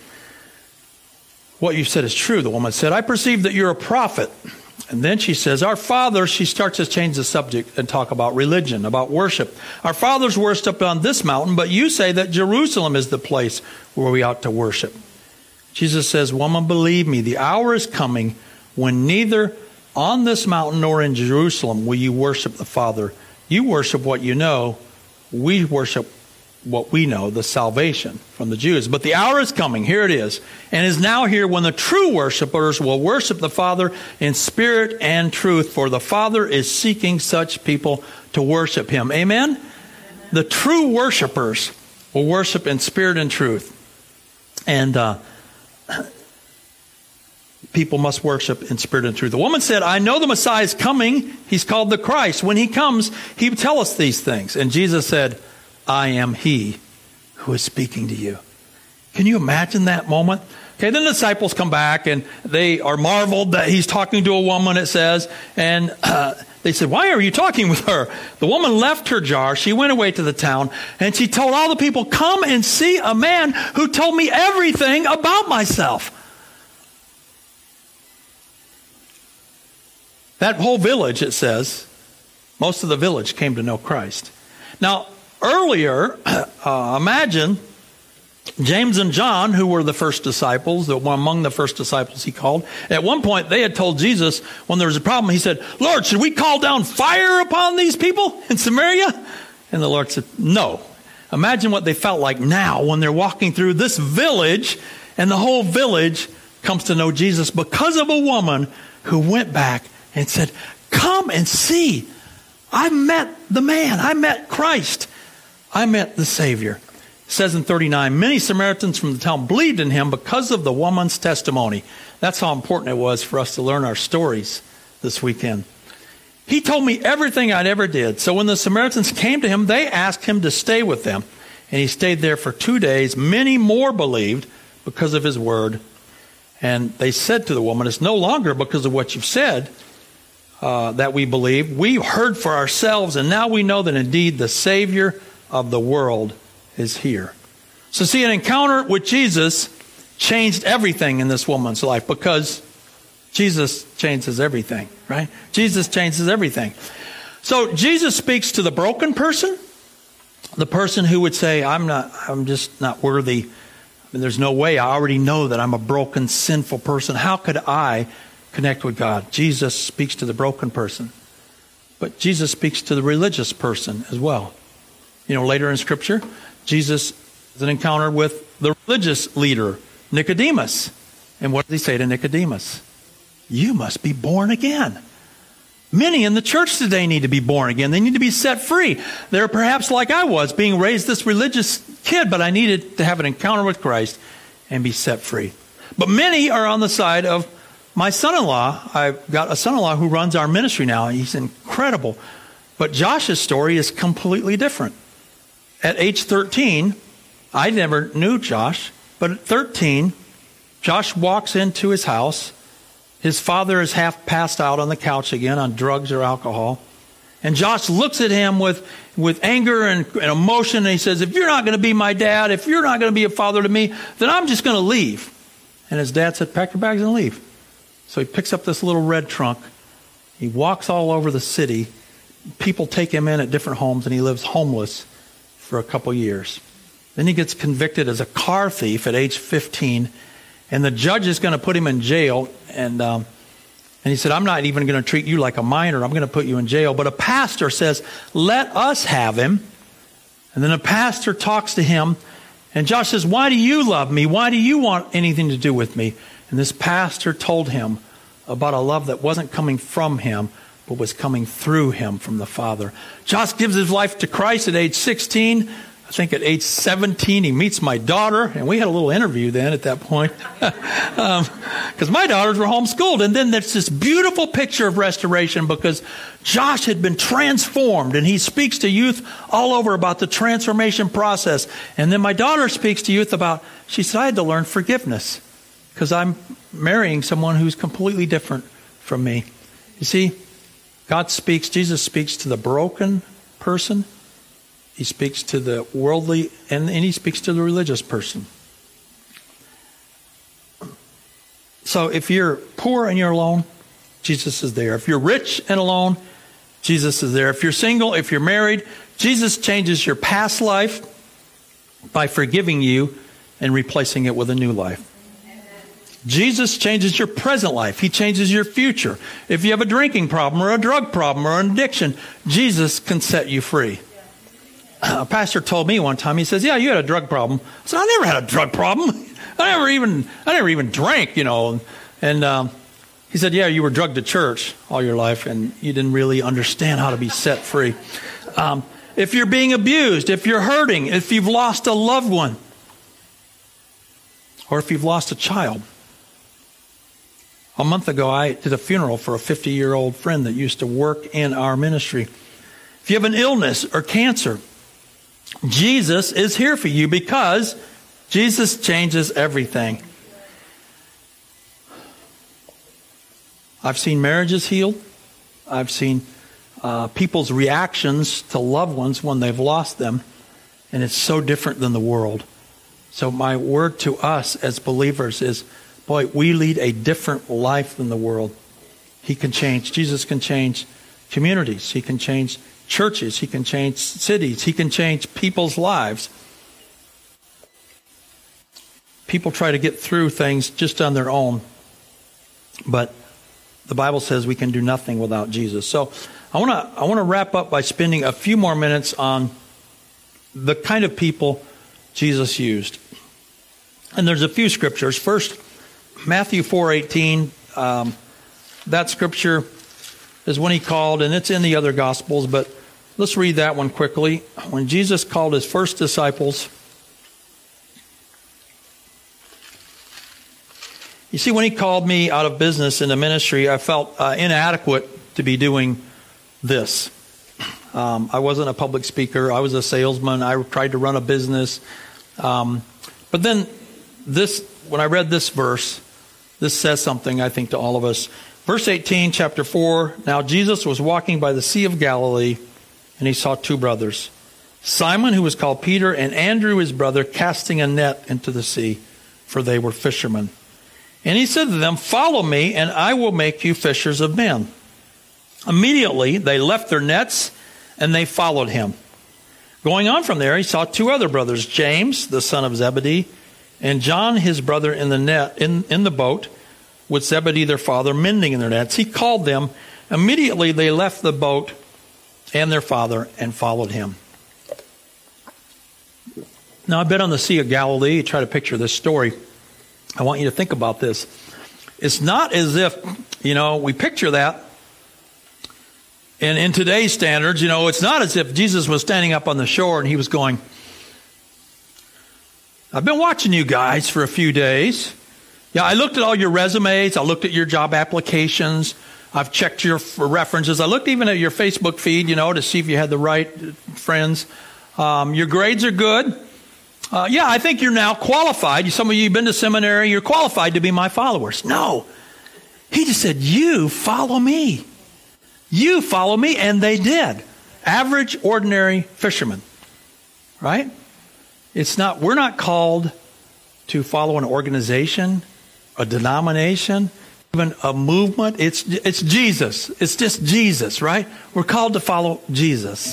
"What you said is true," the woman said. "I perceive that you're a prophet." And then she says, "Our fathers," she starts to change the subject and talk about religion, about worship. "Our fathers worshipped on this mountain, but you say that Jerusalem is the place where we ought to worship." Jesus says, "Woman, believe me, the hour is coming when neither on this mountain nor in Jerusalem will you worship the Father. You worship what you know. We worship what we know, the salvation from the Jews. But the hour is coming," here it is, "and is now here when the true worshipers will worship the Father in spirit and truth, for the Father is seeking such people to worship him." Amen? Amen. The true worshipers will worship in spirit and truth. And uh, people must worship in spirit and truth. The woman said, "I know the Messiah is coming. He's called the Christ. When he comes, he will tell us these things." And Jesus said, "I am he who is speaking to you." Can you imagine that moment? Okay, then the disciples come back and they are marveled that he's talking to a woman, it says. And uh, they said, "Why are you talking with her?" The woman left her jar. She went away to the town and she told all the people, "Come and see a man who told me everything about myself." That whole village, it says, most of the village came to know Christ. Now, earlier, uh, imagine James and John, who were the first disciples, the one among the first disciples he called. At one point, they had told Jesus, when there was a problem, he said, "Lord, should we call down fire upon these people in Samaria?" And the Lord said, "No." Imagine what they felt like now when they're walking through this village, and the whole village comes to know Jesus because of a woman who went back and said, "Come and see. I met the man. I met Christ. I met the Savior." It says in thirty-nine, many Samaritans from the town believed in him because of the woman's testimony. That's how important it was for us to learn our stories this weekend. He told me everything I'd ever did. So when the Samaritans came to him, they asked him to stay with them. And he stayed there for two days. Many more believed because of his word. And they said to the woman, it's no longer because of what you've said uh, that we believe. We heard for ourselves, and now we know that indeed the Savior of the world is here. So see, an encounter with Jesus changed everything in this woman's life, because Jesus changes everything, right? Jesus changes everything. So Jesus speaks to the broken person, the person who would say, I'm not, I'm just not worthy. I mean, there's no way. I already know that I'm a broken, sinful person. How could I connect with God? Jesus speaks to the broken person. But Jesus speaks to the religious person as well. You know, later in Scripture, Jesus has an encounter with the religious leader, Nicodemus. And what does he say to Nicodemus? You must be born again. Many in the church today need to be born again. They need to be set free. They're perhaps like I was, being raised this religious kid, but I needed to have an encounter with Christ and be set free. But many are on the side of my son-in-law. I've got a son-in-law who runs our ministry now. He's incredible. But Josh's story is completely different. At age thirteen, I never knew Josh, but at thirteen, Josh walks into his house. His father is half passed out on the couch again on drugs or alcohol. And Josh looks at him with, with anger and, and emotion, and he says, if you're not going to be my dad, if you're not going to be a father to me, then I'm just going to leave. And his dad said, pack your bags and leave. So he picks up this little red trunk. He walks all over the city. People take him in at different homes, and he lives homeless for a couple years. Then he gets convicted as a car thief at age fifteen. And the judge is going to put him in jail. And um, and he said, I'm not even going to treat you like a minor. I'm going to put you in jail. But a pastor says, let us have him. And then a pastor talks to him. And Josh says, why do you love me? Why do you want anything to do with me? And this pastor told him about a love that wasn't coming from him, but was coming through him from the Father. Josh gives his life to Christ at age sixteen. I think at age seventeen, he meets my daughter, and we had a little interview then at that point, because um, my daughters were homeschooled. And then there's this beautiful picture of restoration, because Josh had been transformed, and he speaks to youth all over about the transformation process. And then my daughter speaks to youth about, she said, I had to learn forgiveness, because I'm marrying someone who's completely different from me. You see, God speaks, Jesus speaks to the broken person. He speaks to the worldly, and, and he speaks to the religious person. So if you're poor and you're alone, Jesus is there. If you're rich and alone, Jesus is there. If you're single, if you're married, Jesus changes your past life by forgiving you and replacing it with a new life. Jesus changes your present life. He changes your future. If you have a drinking problem or a drug problem or an addiction, Jesus can set you free. A pastor told me one time, he says, yeah, you had a drug problem. I said, I never had a drug problem. I never even, I never even drank, you know. And um, he said, yeah, you were drugged to church all your life, and you didn't really understand how to be set free. Um, if you're being abused, if you're hurting, if you've lost a loved one, or if you've lost a child. A month ago, I did a funeral for a fifty-year-old friend that used to work in our ministry. If you have an illness or cancer, Jesus is here for you, because Jesus changes everything. I've seen marriages healed. I've seen uh, people's reactions to loved ones when they've lost them. And it's so different than the world. So my word to us as believers is, boy, we lead a different life than the world. He can change. Jesus can change communities. He can change churches. He can change cities. He can change people's lives. People try to get through things just on their own. But the Bible says we can do nothing without Jesus. So I want to I want to wrap up by spending a few more minutes on the kind of people Jesus used. And there's a few scriptures. First, Matthew four eighteen. Um, that scripture is when he called, and it's in the other Gospels, but let's read that one quickly. When Jesus called his first disciples, you see, when he called me out of business into ministry, I felt uh, inadequate to be doing this. Um, I wasn't a public speaker. I was a salesman. I tried to run a business. Um, but then this, when I read this verse, this says something, I think, to all of us. Verse eighteen, chapter four, now Jesus was walking by the Sea of Galilee, and he saw two brothers, Simon, who was called Peter, and Andrew, his brother, casting a net into the sea, for they were fishermen. And he said to them, follow me, and I will make you fishers of men. Immediately, they left their nets, and they followed him. Going on from there, he saw two other brothers, James, the son of Zebedee, and John, his brother, in the net in, in the boat, with Zebedee, their father, mending in their nets. He called them. Immediately, they left the boat and their father and followed him. Now, I've been on the Sea of Galilee. You try to picture this story. I want you to think about this. It's not as if, you know, we picture that. And in today's standards, you know, it's not as if Jesus was standing up on the shore and he was going, I've been watching you guys for a few days. Yeah, I looked at all your resumes. I looked at your job applications. I've checked your references. I looked even at your Facebook feed, you know, to see if you had the right friends. Um, your grades are good. Uh, yeah, I think you're now qualified. Some of you have been to seminary. You're qualified to be my followers. No. He just said, you follow me. You follow me, and they did. Average, ordinary fishermen, right? It's not. We're not called to follow an organization, a denomination, even a movement. It's it's Jesus. It's just Jesus, right? We're called to follow Jesus.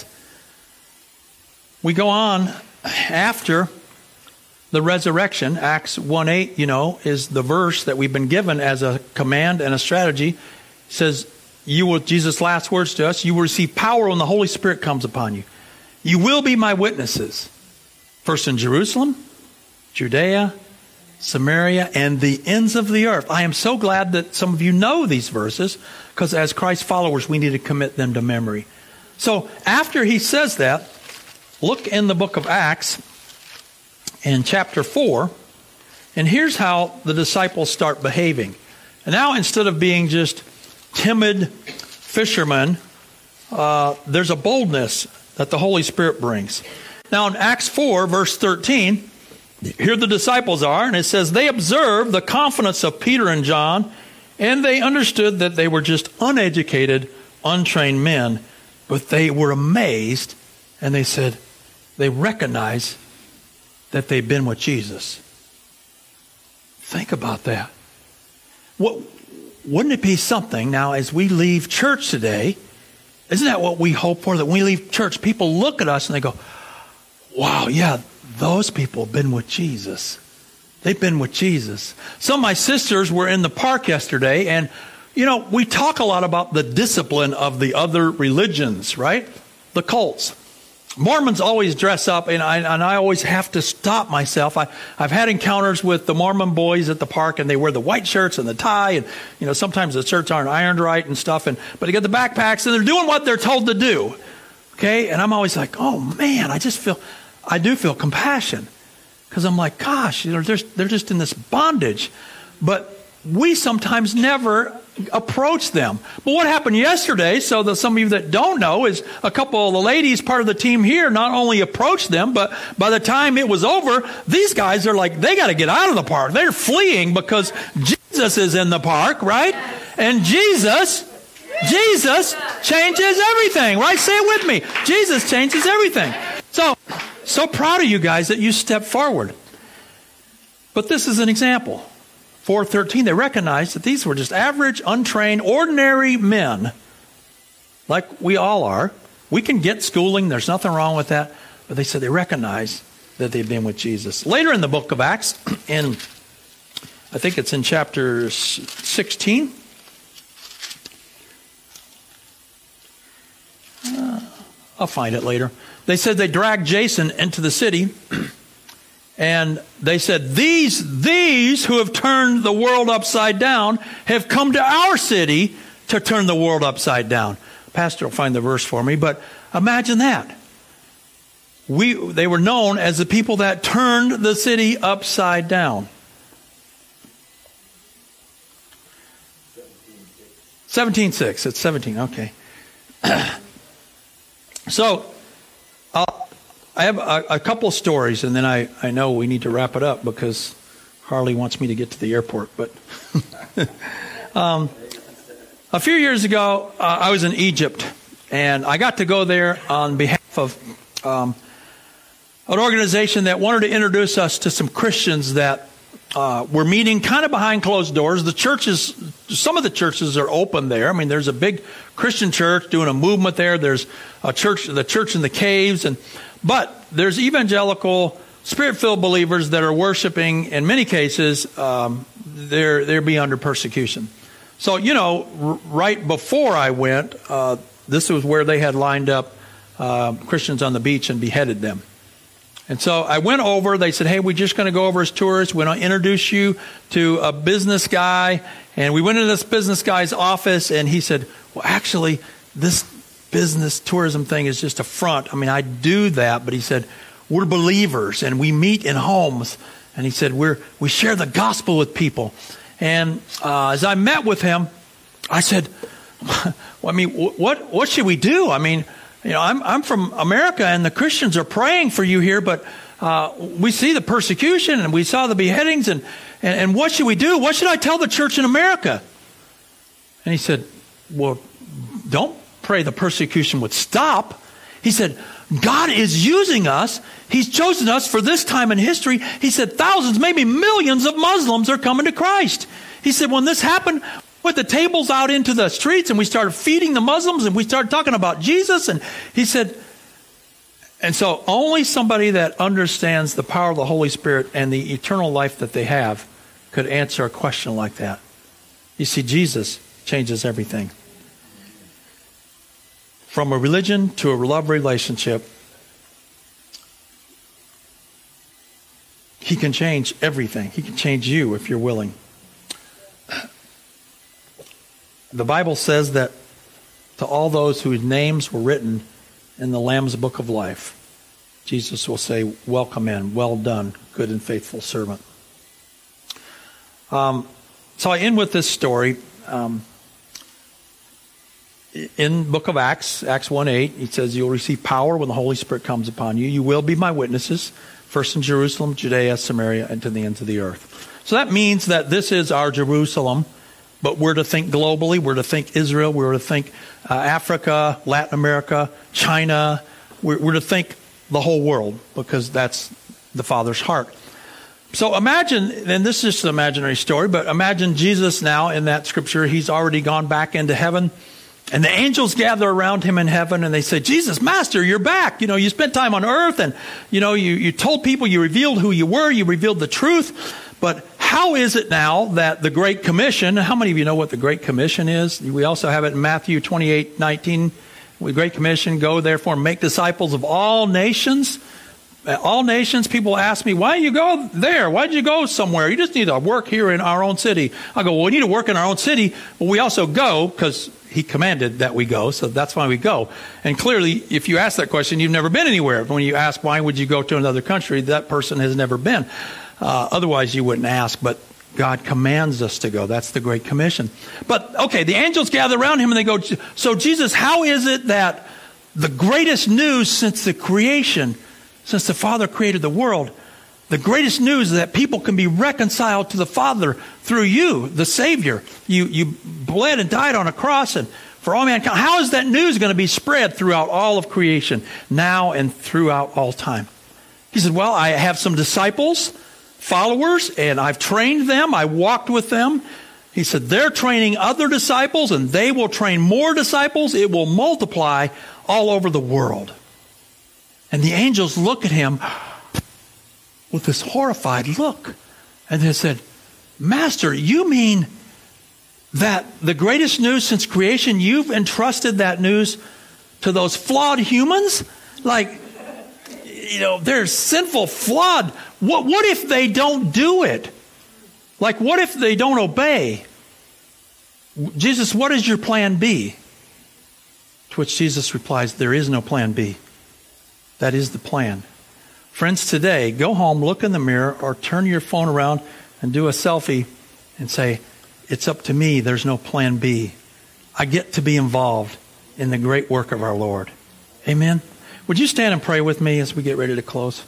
We go on after the resurrection. Acts one eight, you know, is the verse that we've been given as a command and a strategy. It says, you will, Jesus' last words to us, you will receive power when the Holy Spirit comes upon you. You will be my witnesses. First in Jerusalem, Judea, Samaria, and the ends of the earth. I am so glad that some of you know these verses, because as Christ followers, we need to commit them to memory. So after he says that, look in the book of Acts in chapter four, and here's how the disciples start behaving. And now, instead of being just timid fishermen, uh, there's a boldness that the Holy Spirit brings. Now in Acts four, verse thirteen, here the disciples are, and it says, they observed the confidence of Peter and John, and they understood that they were just uneducated, untrained men, but they were amazed, and they said, they recognized that they've been with Jesus. Think about that. What, wouldn't it be something, now as we leave church today, isn't that what we hope for? That when we leave church, people look at us and they go, wow, yeah, those people have been with Jesus. They've been with Jesus. Some of my sisters were in the park yesterday, and, you know, we talk a lot about the discipline of the other religions, right? The cults. Mormons always dress up, and I, and I always have to stop myself. I, I've had encounters with the Mormon boys at the park, and they wear the white shirts and the tie, and, you know, sometimes the shirts aren't ironed right and stuff, and but they get the backpacks, and they're doing what they're told to do. Okay? And I'm always like, oh, man, I just feel, I do feel compassion. Because I'm like, gosh, you know, they're, they're just in this bondage. But we sometimes never approach them. But what happened yesterday, so that some of you that don't know, is a couple of the ladies, part of the team here, not only approached them, but by the time it was over, these guys are like, they got to get out of the park. They're fleeing because Jesus is in the park, right? And Jesus, Jesus changes everything, right? Say it with me. Jesus changes everything. So, so proud of you guys that you stepped forward. But this is an example. four thirteen, they recognized that these were just average, untrained, ordinary men, like we all are. We can get schooling. There's nothing wrong with that. But they said they recognized that they've been with Jesus. Later in the book of Acts, in I think it's in chapter sixteen. Uh, I'll find it later. They said they dragged Jason into the city. And they said, these, these who have turned the world upside down have come to our city to turn the world upside down. Pastor will find the verse for me, but imagine that. We, they were known as the people that turned the city upside down. seventeen six. It's seventeen, okay. So, uh, I have a, a couple of stories, and then I, I know we need to wrap it up because Harley wants me to get to the airport. But um, a few years ago, uh, I was in Egypt, and I got to go there on behalf of um, an organization that wanted to introduce us to some Christians that uh, were meeting kind of behind closed doors. The churches, some of the churches are open there. I mean, there's a big Christian church doing a movement there. There's a church, the church in the caves, and but there's evangelical, Spirit-filled believers that are worshiping. In many cases, um, they're they're being under persecution. So, you know, r- right before I went, uh, this was where they had lined up uh, Christians on the beach and beheaded them. And so I went over. They said, hey, we're just going to go over as tourists. We're going to introduce you to a business guy. And we went into this business guy's office, and he said, well, actually, this business tourism thing is just a front. I mean, I do that. But he said, we're believers, and we meet in homes. And he said, we're we share the gospel with people. And uh, as I met with him, I said, well, I mean, what what should we do? I mean, you know, I'm I'm from America, and the Christians are praying for you here, but uh, we see the persecution, and we saw the beheadings, and, and and what should we do? What should I tell the church in America? And he said, well, don't pray the persecution would stop. He said, God is using us. He's chosen us for this time in history. He said thousands, maybe millions of Muslims are coming to Christ. He said when this happened, put the tables out into the streets and we started feeding the Muslims and we started talking about Jesus. And he said, and so only somebody that understands the power of the Holy Spirit and the eternal life that they have could answer a question like that. You see, Jesus changes everything. From a religion to a love relationship, He can change everything. He can change you if you're willing. The Bible says that to all those whose names were written in the Lamb's Book of Life, Jesus will say, welcome in, well done, good and faithful servant. Um, so I end with this story. Um, In the book of Acts, Acts one eight, he says, you'll receive power when the Holy Spirit comes upon you. You will be my witnesses, first in Jerusalem, Judea, Samaria, and to the ends of the earth. So that means that this is our Jerusalem, but we're to think globally. We're to think Israel. We're to think uh, Africa, Latin America, China. We're, we're to think the whole world because that's the Father's heart. So imagine, and this is just an imaginary story, but imagine Jesus now in that scripture. He's already gone back into heaven. And the angels gather around him in heaven and they say, Jesus, Master, you're back. You know, you spent time on earth and, you know, you, you told people, you revealed who you were, you revealed the truth. But how is it now that the Great Commission, how many of you know what the Great Commission is? We also have it in Matthew twenty-eight nineteen. The Great Commission, go therefore and make disciples of all nations. All nations, people ask me, why do you go there? Why did you go somewhere? You just need to work here in our own city. I go, well, we need to work in our own city, but we also go because He commanded that we go, so that's why we go. And clearly, if you ask that question, you've never been anywhere. When you ask, why would you go to another country, that person has never been. Uh, otherwise, you wouldn't ask, but God commands us to go. That's the Great Commission. But, okay, the angels gather around him and they go, so Jesus, how is it that the greatest news since the creation, since the Father created the world, the greatest news is that people can be reconciled to the Father through you, the Savior. You you bled and died on a cross and for all mankind. How is that news going to be spread throughout all of creation, now and throughout all time? He said, well, I have some disciples, followers, and I've trained them. I walked with them. He said, they're training other disciples, and they will train more disciples. It will multiply all over the world. And the angels look at him with this horrified look. And they said, Master, you mean that the greatest news since creation, you've entrusted that news to those flawed humans? Like, you know, they're sinful, flawed. What, what if they don't do it? Like, what if they don't obey? Jesus, what is your plan B? To which Jesus replies, there is no plan B. That is the plan. Friends, today, go home, look in the mirror, or turn your phone around and do a selfie and say, it's up to me. There's no plan B. I get to be involved. in the great work of our Lord. Amen. Would you stand and pray with me as we get ready to close?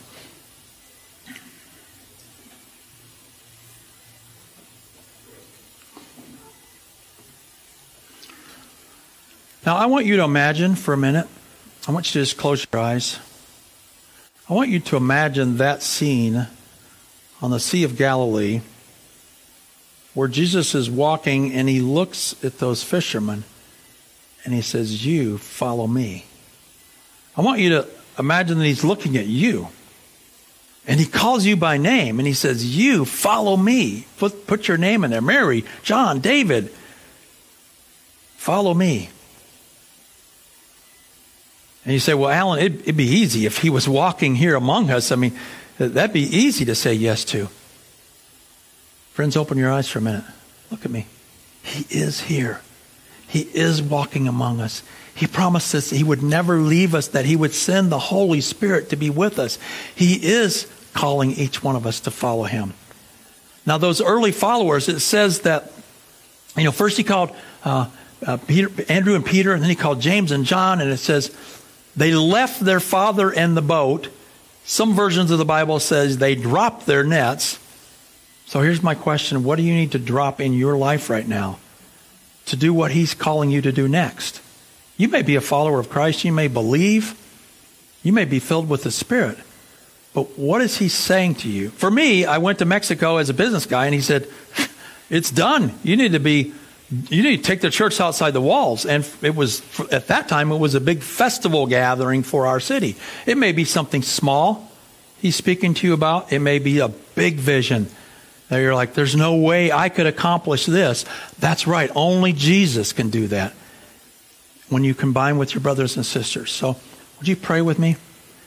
Now, I want you to imagine for a minute, I want you to just close your eyes. I want you to imagine that scene on the Sea of Galilee where Jesus is walking and he looks at those fishermen and he says, "You follow me." I want you to imagine that he's looking at you and he calls you by name and he says, "You follow me." Put, put your name in there. Mary, John, David, follow me. And you say, "Well, Alan, it'd, it'd be easy if he was walking here among us. I mean, that'd be easy to say yes to." Friends, open your eyes for a minute. Look at me. He is here. He is walking among us. He promised us he would never leave us, that he would send the Holy Spirit to be with us. He is calling each one of us to follow him. Now, those early followers, it says that, you know, first he called uh, uh, Peter, Andrew and Peter, and then he called James and John, and it says they left their father and the boat. Some versions of the Bible says they dropped their nets. So here's my question. What do you need to drop in your life right now to do what he's calling you to do next? You may be a follower of Christ. You may believe. You may be filled with the Spirit. But what is he saying to you? For me, I went to Mexico as a business guy, and he said, "It's done. You need to be, you need to take the church outside the walls." And it was, at that time, it was a big festival gathering for our city. It may be something small he's speaking to you about. It may be a big vision that you're like, "There's no way I could accomplish this." That's right. Only Jesus can do that when you combine with your brothers and sisters. So would you pray with me?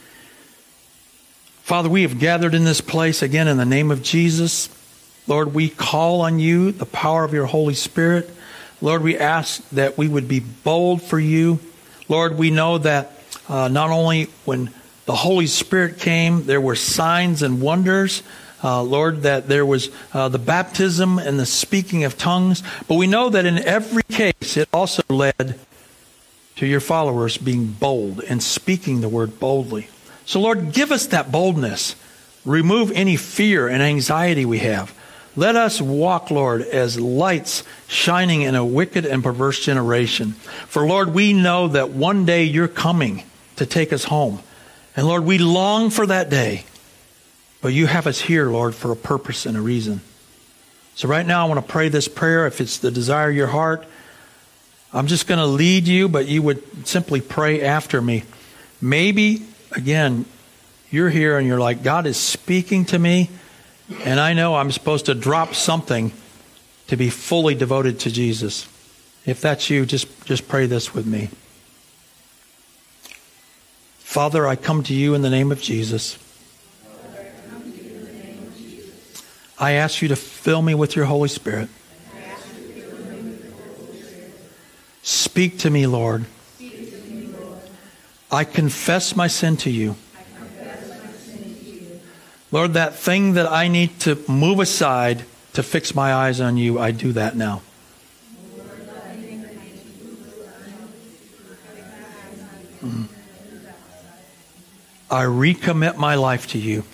Father, we have gathered in this place again in the name of Jesus. Lord, we call on you, the power of your Holy Spirit. Lord, we ask that we would be bold for you. Lord, we know that uh, not only when the Holy Spirit came, there were signs and wonders. Uh, Lord, that there was uh, the baptism and the speaking of tongues. But we know that in every case, it also led to your followers being bold and speaking the word boldly. So, Lord, give us that boldness. Remove any fear and anxiety we have. Let us walk, Lord, as lights shining in a wicked and perverse generation. For, Lord, we know that one day you're coming to take us home. And, Lord, we long for that day. But you have us here, Lord, for a purpose and a reason. So right now I want to pray this prayer. If it's the desire of your heart, I'm just going to lead you, but you would simply pray after me. Maybe, again, you're here and you're like, "God is speaking to me, and I know I'm supposed to drop something to be fully devoted to Jesus." If that's you, just, just pray this with me. Father, I come to you in the name of Jesus. I ask you to fill me with your Holy Spirit. Speak to me, Lord. I confess my sin to you. Lord, that thing that I need to move aside to fix my eyes on you, I do that now. Mm. I recommit my life to you.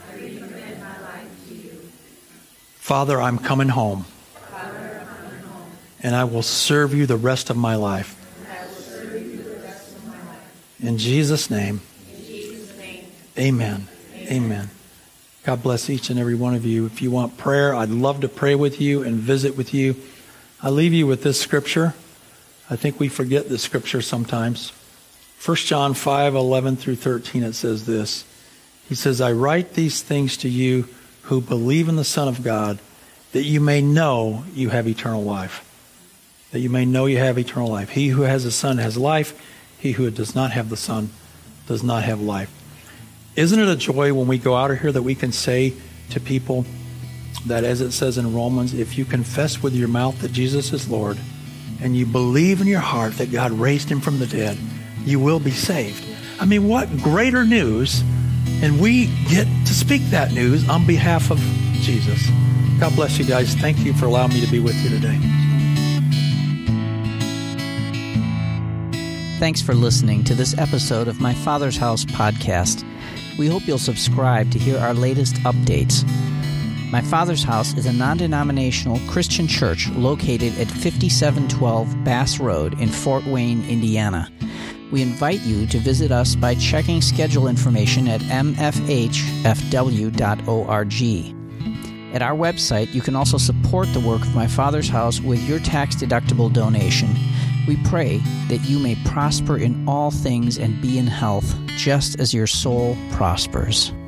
Father, I'm coming home. Father, I'm coming home. And I will serve you the rest of my life. And I will serve you the rest of my life. In Jesus' name. In Jesus' name. Amen. Amen. Amen. God bless each and every one of you. If you want prayer, I'd love to pray with you and visit with you. I leave you with this scripture. I think we forget this scripture sometimes. First John five, eleven through thirteen, it says this. He says, "I write these things to you who believe in the Son of God, that you may know you have eternal life." That you may know you have eternal life. He who has the Son has life. He who does not have the Son does not have life. Isn't it a joy when we go out of here that we can say to people that, as it says in Romans, if you confess with your mouth that Jesus is Lord and you believe in your heart that God raised him from the dead, you will be saved. I mean, what greater news? And we get to speak that news on behalf of Jesus. God bless you guys. Thank you for allowing me to be with you today. Thanks for listening to this episode of My Father's House podcast. We hope you'll subscribe to hear our latest updates. My Father's House is a non-denominational Christian church located at fifty-seven twelve Bass Road in Fort Wayne, Indiana. We invite you to visit us by checking schedule information at m f h f w dot org. At our website, you can also support the work of My Father's House with your tax-deductible donation. We pray that you may prosper in all things and be in health, just as your soul prospers.